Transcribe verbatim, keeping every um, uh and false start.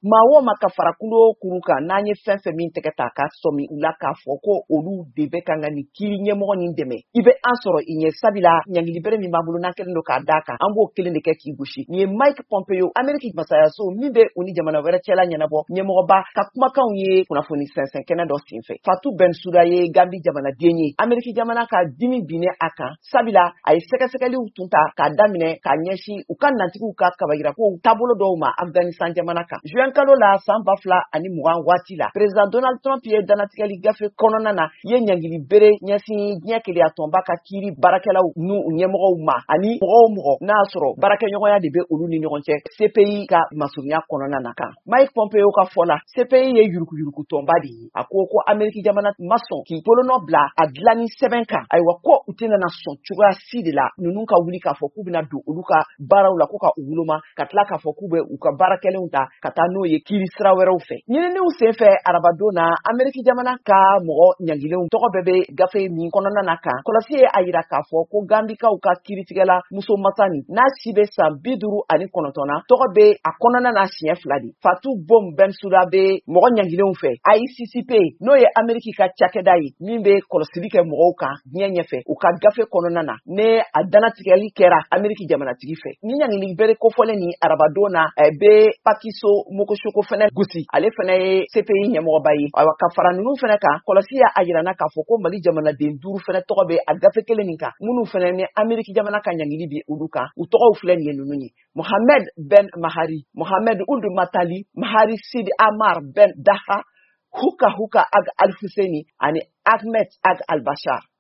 maa wo ma ka fara kulo kuru kan n'an ye fɛn fɛn min tɛgɛ ta ka sɔmi u la k'a fɔ ko olu de bɛ kan ka nin kiiri ɲɛmɔgɔ nin dɛmɛ i bɛ an sɔrɔ i ɲɛ sabila ɲangilibere min b'an bolo n'an kelen don k'a d'a kan an b'o kelen de kɛ k'i gosi nin ye Mike Pompeo Ameriki masayaso min bɛ u ni jamana wɛrɛ cɛla ɲɛnabɔ ɲɛmɔgɔba ka kumakanw ye kunnafoni sɛnsɛn kɛnɛ dɔ senfɛ Fatou Bensouda ye Gambi jamanaden ye Ameriki jamana ka dimi binne a kan sabila a ye sɛgɛsɛgɛliw tun ta k'a daminɛ k'a ɲɛsin u ka nantigiw ka kabayirakow taabolo dɔw ma Afghanistan jamana kan juin kalo la san ba fila ani mugan waati la président Donald Trump ye danatigɛli gafe kɔnɔna na ye ɲangilibere ɲɛsin diɲɛ keleya tɔnba ka kiiri baarakɛlaw n'u ɲɛmɔgɔw ma ani mɔgɔ o mɔgɔ n'a sɔrɔ baarakɛɲɔgɔnya de bɛ olu ni ɲɔgɔn cɛ C P I ka masurunya kɔnɔna na kan Mike Pompeo ka fɔ la C P I ye yuruguyurugu tɔnba de ye a ko ko Ameriki jamana ma sɔn k'i bolonɔ bila a dilanni sɛbɛn kan ayiwa ko u tɛna na sɔn cogoya si de la ninnu ka wuli k'a fɔ k'u bɛna don olu ka baaraw la ko ka u woloma ka tila k'a fɔ k'u bɛ u ka baarakɛlenw ta ka taa n'o ye kiiri sira wɛrɛw fɛ ɲininiw senfɛ arabadon na Ameriki jamana ka mɔgɔ ɲangilenw tɔgɔ bɛɛ bɛ gafe min kɔnɔna na kan kɔlɔsi ye a yira k'a fɔ ko Gambikaw ka kiiritigɛla muso masani n'a si bɛ san bi duuru ani kɔnɔntɔn na tɔgɔ bɛ a kɔnɔna na siɲɛ fila de Fatou Bom Bensouda bɛ mɔgɔ ɲangilenw fɛ I C C P n'o ye Ameriki ka cakɛda ye min bɛ kɔlɔsili kɛ mɔgɔw kan diɲɛ ɲɛfɛ u ka gafe kɔnɔna na ne a danatigɛli kɛra Ameriki jamanatigi fɛ ni ɲangilibere kofɔlen ni arabadon na bɛ Pakiso Mokosoko fɛnɛ gosi ale fɛnɛ ye C P I ɲɛmɔgɔba ye ayiwa ka fara ninnu fɛnɛ kan kɔlɔsi y'a yira na k'a fɔ ko Mali jamanaden duuru fɛnɛ tɔgɔ bɛ a gafe kelen nin kan minnu fɛnɛ ni Ameriki jamana ka ɲangili bi olu kan u tɔgɔw filɛ nin ye ninnu ye Mohamed Ben Mahari Mohamed Ould Matali Mahari Sid Amar Ben Daha Huka Huka Ag Al Husseini ani Ahmed Ag Al Bashar